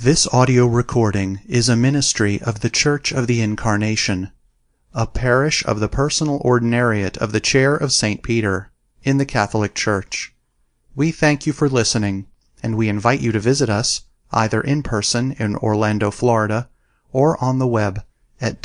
This audio recording is a ministry of the Church of the Incarnation, a parish of the personal ordinariate of the Chair of St. Peter in the Catholic Church. We thank you for listening, and we invite you to visit us either in person in Orlando, Florida, or on the web at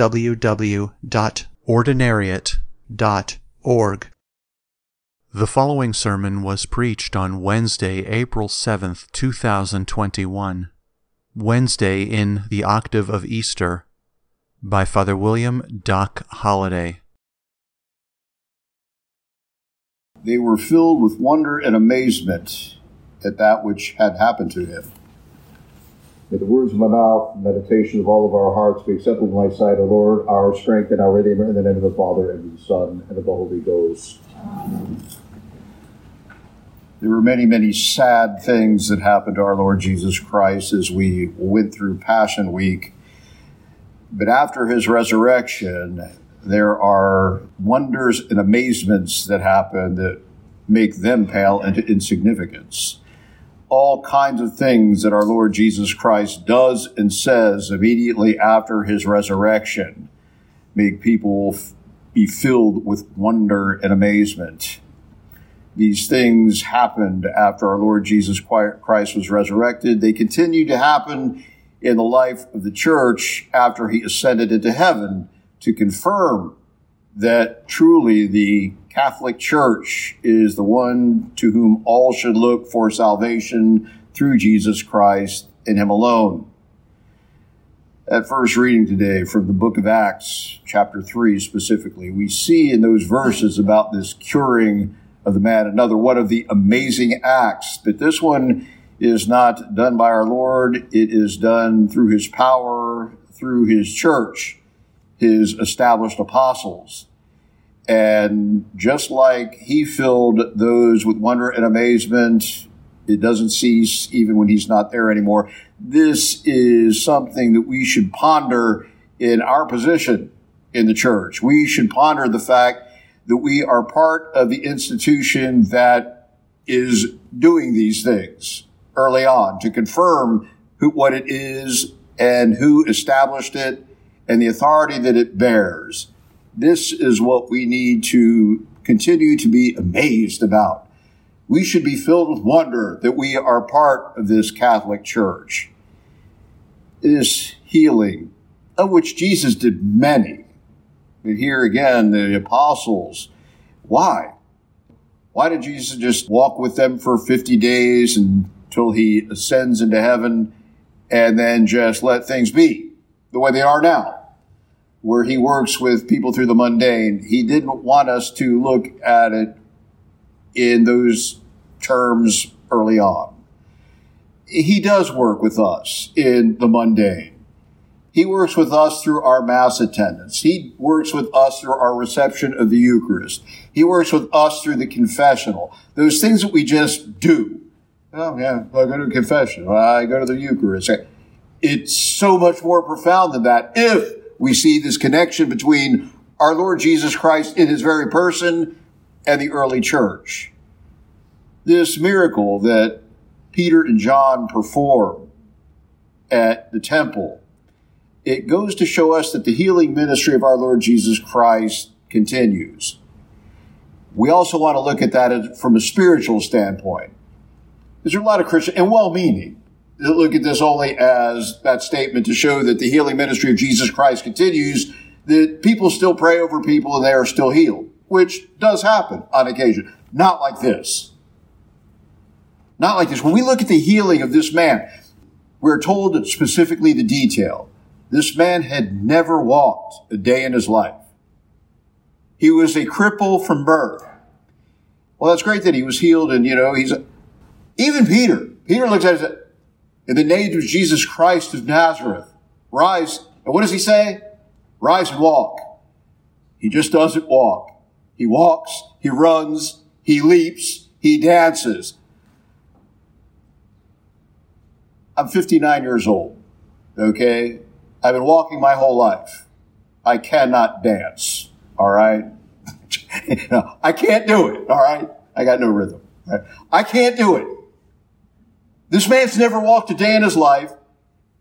www.ordinariate.org. The following sermon was preached on Wednesday, April 7th, 2021, Wednesday in the Octave of Easter, by Father William Doc Holliday. They were filled with wonder and amazement at that which had happened to him. May the words of my mouth and meditation of all of our hearts be acceptable in thy sight, O Lord, our strength and our Redeemer, in the name of the Father, and of the Son, and of the Holy Ghost. Amen. There were many, many sad things that happened to our Lord Jesus Christ as we went through Passion Week. But after his resurrection, there are wonders and amazements that happen that make them pale into insignificance. All kinds of things that our Lord Jesus Christ does and says immediately after his resurrection make people be filled with wonder and amazement. These things happened after our Lord Jesus Christ was resurrected. They continue to happen in the life of the church after he ascended into heaven to confirm that truly the Catholic Church is the one to whom all should look for salvation through Jesus Christ and him alone. At first reading today from the book of Acts, chapter 3 specifically, we see in those verses about this curing of the man, another one of the amazing acts. But this one is not done by our Lord. It is done through his power, through his church, his established apostles. And just like he filled those with wonder and amazement, it doesn't cease even when he's not there anymore. This is something that we should ponder in our position in the church. We should ponder the fact that we are part of the institution that is doing these things early on to confirm what it is and who established it and the authority that it bears. This is what we need to continue to be amazed about. We should be filled with wonder that we are part of this Catholic Church. This healing, of which Jesus did many. But here again, the apostles, why? Why did Jesus just walk with them for 50 days until he ascends into heaven and then just let things be the way they are now, where he works with people through the mundane? He didn't want us to look at it in those terms early on. He does work with us in the mundane. He works with us through our Mass attendance. He works with us through our reception of the Eucharist. He works with us through the confessional. Those things that we just do. Oh, yeah, I go to a confession. I go to the Eucharist. It's so much more profound than that if we see this connection between our Lord Jesus Christ in his very person and the early church. This miracle that Peter and John perform at the temple, it goes to show us that the healing ministry of our Lord Jesus Christ continues. We also want to look at that from a spiritual standpoint. Because there are a lot of Christians, and well-meaning, that look at this only as that statement to show that the healing ministry of Jesus Christ continues, that people still pray over people and they are still healed, which does happen on occasion. Not like this. Not like this. When we look at the healing of this man, we're told specifically the detail. This man had never walked a day in his life. He was a cripple from birth. Well, that's great that he was healed, and, even Peter looks at it and says, in the name of Jesus Christ of Nazareth, rise. And what does he say? Rise and walk. He just doesn't walk. He walks, he runs, he leaps, he dances. I'm 59 years old, okay? I've been walking my whole life. I cannot dance, all right? No, I can't do it, all right? I got no rhythm. Right? I can't do it. This man's never walked a day in his life.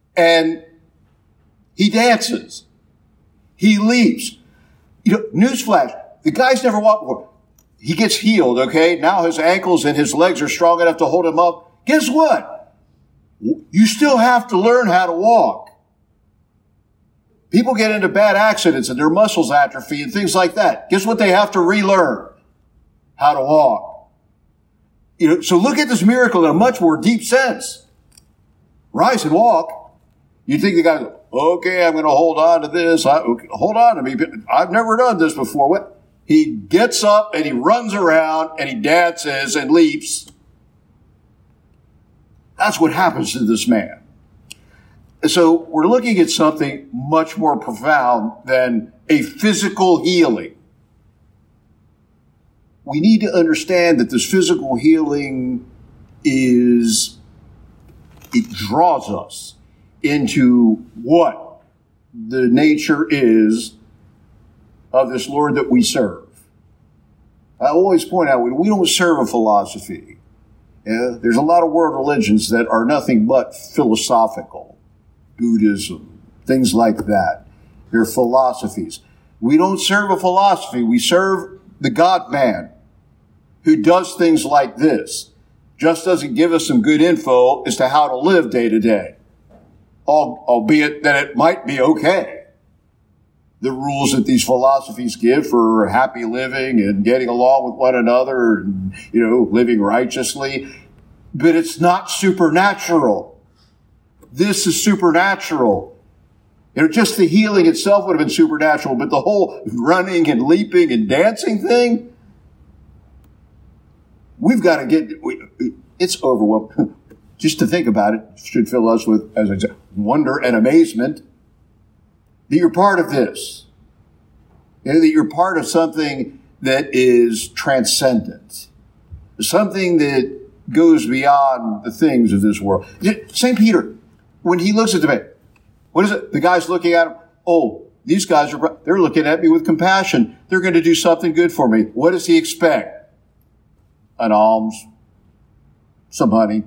And he dances. He leaps. Newsflash, the guy's never walked before. He gets healed, okay? Now his ankles and his legs are strong enough to hold him up. Guess what? You still have to learn how to walk. People get into bad accidents and their muscles atrophy and things like that. Guess what they have to relearn? How to walk. So look at this miracle in a much more deep sense. Rise and walk. You think the guy goes, okay, I'm going to hold on to this. Hold on to me. I've never done this before. What? He gets up and he runs around and he dances and leaps. That's what happens to this man. So we're looking at something much more profound than a physical healing. We need to understand that this physical healing it draws us into what the nature is of this Lord that we serve. I always point out, we don't serve a philosophy. There's a lot of world religions that are nothing but philosophical. Buddhism, things like that. They're philosophies. We don't serve a philosophy. We serve the God-man who does things like this. Just doesn't give us some good info as to how to live day to day. Albeit that it might be okay. The rules that these philosophies give for happy living and getting along with one another and, living righteously. But it's not supernatural. This is supernatural. Just the healing itself would have been supernatural, but the whole running and leaping and dancing thing, we've got to it's overwhelming. Just to think about it should fill us with, as I said, wonder and amazement that you're part of this. That you're part of something that is transcendent. Something that goes beyond the things of this world. St. Peter, when he looks at the man, what is it? The guy's looking at him. Oh, these guys they're looking at me with compassion. They're going to do something good for me. What does he expect? An alms, some honey.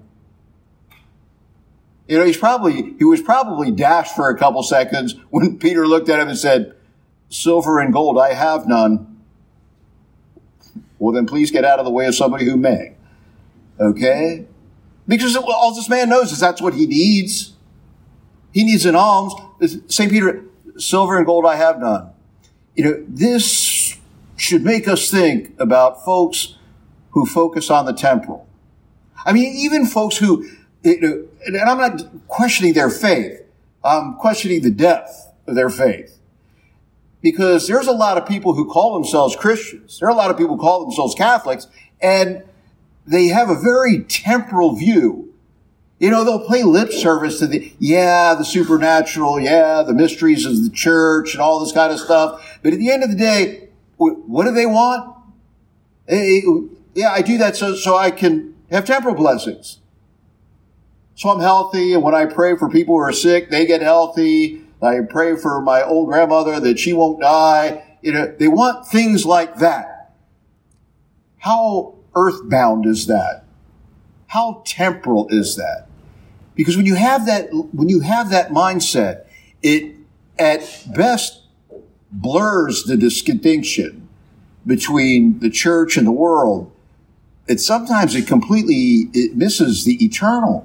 He was probably dashed for a couple seconds when Peter looked at him and said, silver and gold, I have none. Well, then please get out of the way of somebody who may. Okay? Because all this man knows is that's what he needs. He needs an alms. St. Peter, silver and gold, I have none. This should make us think about folks who focus on the temporal. I mean, even folks who, and I'm not questioning their faith. I'm questioning the depth of their faith. Because there's a lot of people who call themselves Christians. There are a lot of people who call themselves Catholics, and they have a very temporal view. They'll play lip service to the supernatural, the mysteries of the church and all this kind of stuff. But at the end of the day, what do they want? I do that so I can have temporal blessings. So I'm healthy, and when I pray for people who are sick, they get healthy. I pray for my old grandmother that she won't die. They want things like that. How earthbound is that? How temporal is that? Because when you have that mindset, it at best blurs the distinction between the church and the world. Sometimes it misses the eternal.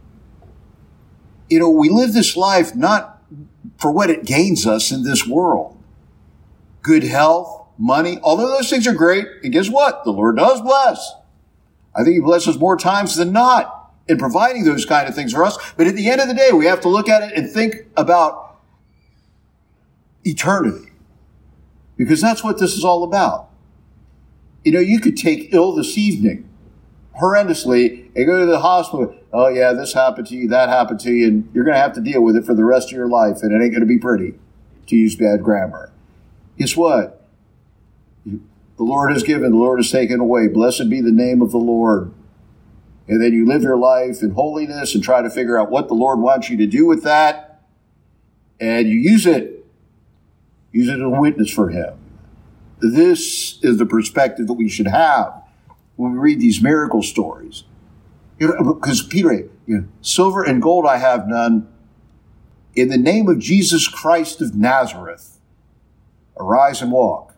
We live this life not for what it gains us in this world. Good health, money, although those things are great. And guess what? The Lord does bless. I think he blesses more times than not in providing those kind of things for us. But at the end of the day, we have to look at it and think about eternity. Because that's what this is all about. You could take ill this evening horrendously and go to the hospital. Oh yeah, this happened to you, that happened to you, and you're going to have to deal with it for the rest of your life, and it ain't going to be pretty, to use bad grammar. Guess what? The Lord has given, the Lord has taken away. Blessed be the name of the Lord. And then you live your life in holiness and try to figure out what the Lord wants you to do with that, and you use it. Use it as a witness for him. This is the perspective that we should have when we read these miracle stories. Because Peter, silver and gold I have none, In the name of Jesus Christ of Nazareth, arise and walk.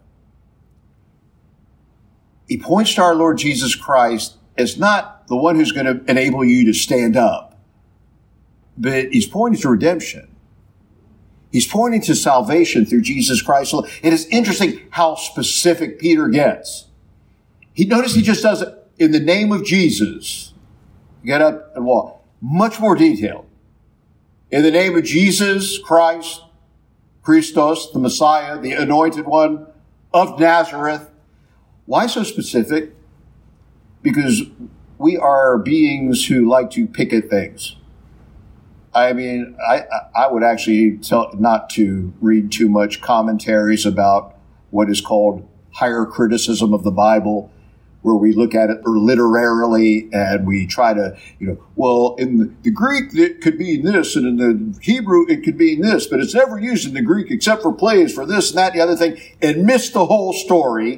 He points to our Lord Jesus Christ as not the one who's going to enable you to stand up, but he's pointing to redemption. He's pointing to salvation through Jesus Christ. It is interesting how specific Peter gets. Notice he just does it in the name of Jesus. Get up and walk. Much more detailed. In the name of Jesus Christ, Christos, the Messiah, the Anointed One of Nazareth. Why so specific? Because we are beings who like to pick at things. I mean, I would actually tell not to read too much commentaries about what is called higher criticism of the Bible, where we look at it literarily and we try to, well, in the Greek it could be this, and in the Hebrew it could be this, but it's never used in the Greek except for plays for this and that and the other thing, and miss the whole story.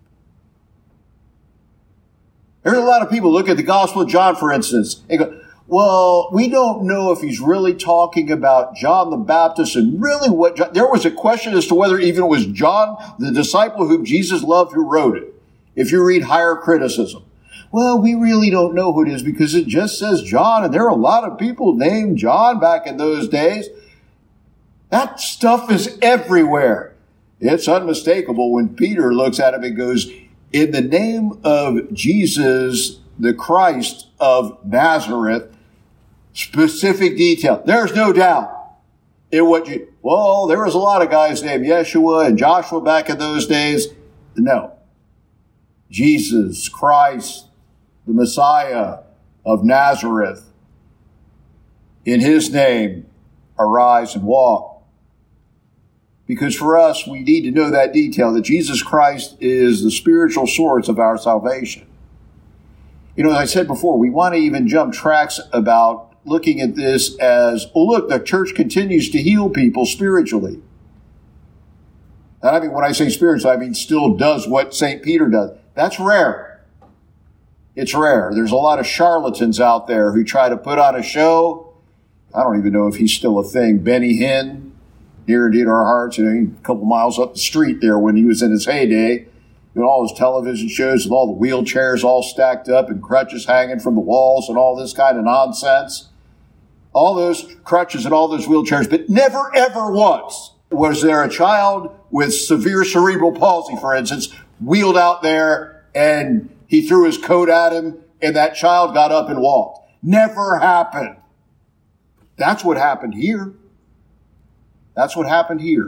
There's a lot of people look at the Gospel of John, for instance, and go, well, we don't know if he's really talking about John the Baptist and really what John, there was a question as to whether even it was John, the disciple whom Jesus loved, who wrote it. If you read higher criticism, well, we really don't know who it is because it just says John, and there are a lot of people named John back in those days. That stuff is everywhere. It's unmistakable when Peter looks at him and goes, in the name of Jesus, the Christ of Nazareth, specific detail. There's no doubt in what there was a lot of guys named Yeshua and Joshua back in those days. No. Jesus Christ, the Messiah of Nazareth. In his name, arise and walk. Because for us, we need to know that detail, that Jesus Christ is the spiritual source of our salvation. As I said before, we want to even jump tracks about looking at this as, look, the church continues to heal people spiritually. And I mean, when I say spiritual, I mean still does what St. Peter does. That's rare. It's rare. There's a lot of charlatans out there who try to put on a show. I don't even know if he's still a thing. Benny Hinn, near and dear to our hearts, a couple miles up the street there when he was in his heyday. All his television shows with all the wheelchairs all stacked up and crutches hanging from the walls and all this kind of nonsense. All those crutches and all those wheelchairs, but never ever once was there a child with severe cerebral palsy, for instance, wheeled out there and he threw his coat at him and that child got up and walked. Never happened. That's what happened here. That's what happened here.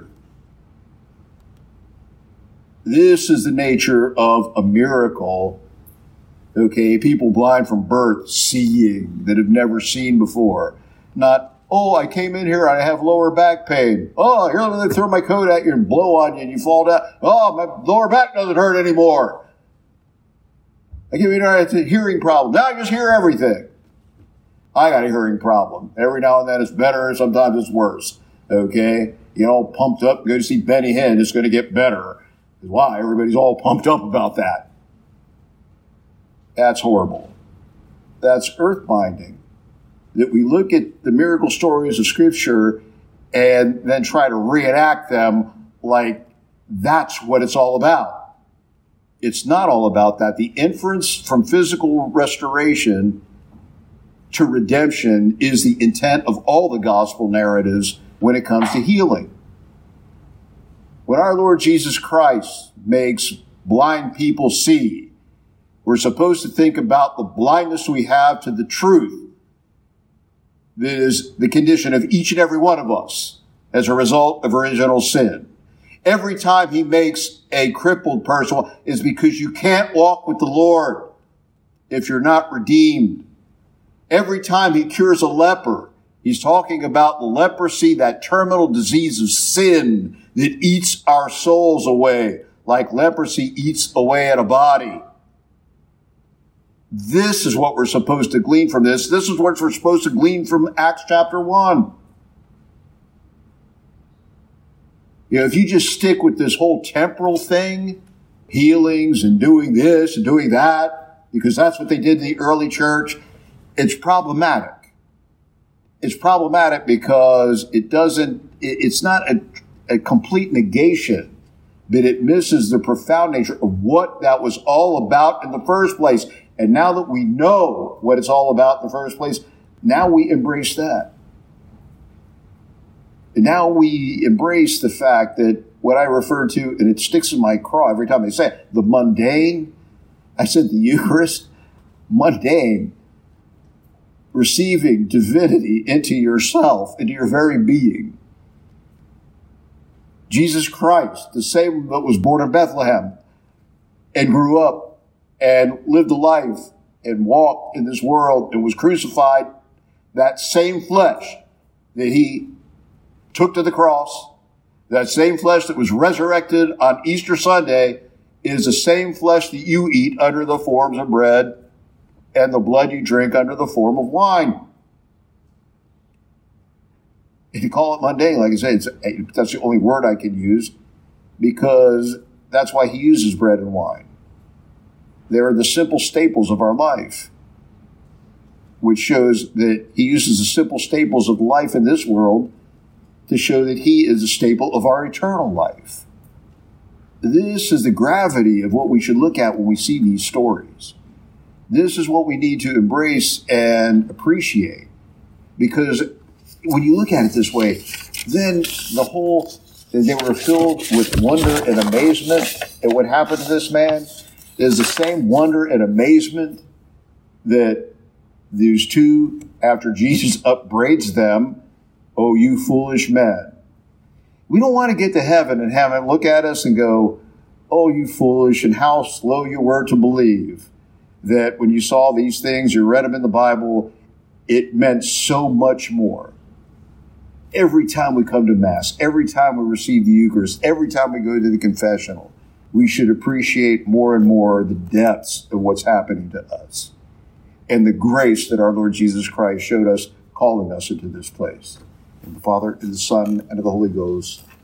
This is the nature of a miracle. Okay, people blind from birth, seeing that have never seen before. Not, I came in here, I have lower back pain. Here, let me throw my coat at you and blow on you and you fall down. My lower back doesn't hurt anymore. I give you a hearing problem. Now I just hear everything. I got a hearing problem. Every now and then it's better, sometimes it's worse. Okay? You all pumped up, go to see Benny Hinn, it's going to get better. Why? Everybody's all pumped up about that. That's horrible. That's earth-binding. That we look at the miracle stories of Scripture and then try to reenact them like that's what it's all about. It's not all about that. The inference from physical restoration to redemption is the intent of all the gospel narratives when it comes to healing. When our Lord Jesus Christ makes blind people see, we're supposed to think about the blindness we have to the truth that is the condition of each and every one of us as a result of original sin. Every time he makes a crippled person, is because you can't walk with the Lord if you're not redeemed. Every time he cures a leper, he's talking about the leprosy, that terminal disease of sin that eats our souls away, like leprosy eats away at a body. This is what we're supposed to glean from this. This is what we're supposed to glean from Acts chapter 1. If you just stick with this whole temporal thing, healings and doing this and doing that, because that's what they did in the early church, it's problematic. it's problematic because it's not a complete negation, but it misses the profound nature of what that was all about in the first place. And now that we know what it's all about in the first place, now we embrace that. And now we embrace the fact that what I refer to, and it sticks in my craw every time I say it, the mundane. I said the Eucharist, mundane, receiving divinity into yourself, into your very being. Jesus Christ, the same that was born in Bethlehem and grew up and lived a life and walked in this world and was crucified, that same flesh that he took to the cross, that same flesh that was resurrected on Easter Sunday, is the same flesh that you eat under the forms of bread and the blood you drink under the form of wine. If you call it mundane, like I said, that's the only word I can use, because that's why he uses bread and wine. They are the simple staples of our life, which shows that he uses the simple staples of life in this world to show that he is a staple of our eternal life. This is the gravity of what we should look at when we see these stories. This is what we need to embrace and appreciate, because when you look at it this way, then they were filled with wonder and amazement at what happened to this man is the same wonder and amazement that these two, after Jesus upbraids them, "Oh, you foolish men." We don't want to get to heaven and have him look at us and go, "Oh, you foolish, and how slow you were to believe that when you saw these things, you read them in the Bible, it meant so much more." Every time we come to Mass, every time we receive the Eucharist, every time we go to the confessional, we should appreciate more and more the depths of what's happening to us and the grace that our Lord Jesus Christ showed us, calling us into this place. In the Father, and the Son, and of the Holy Ghost.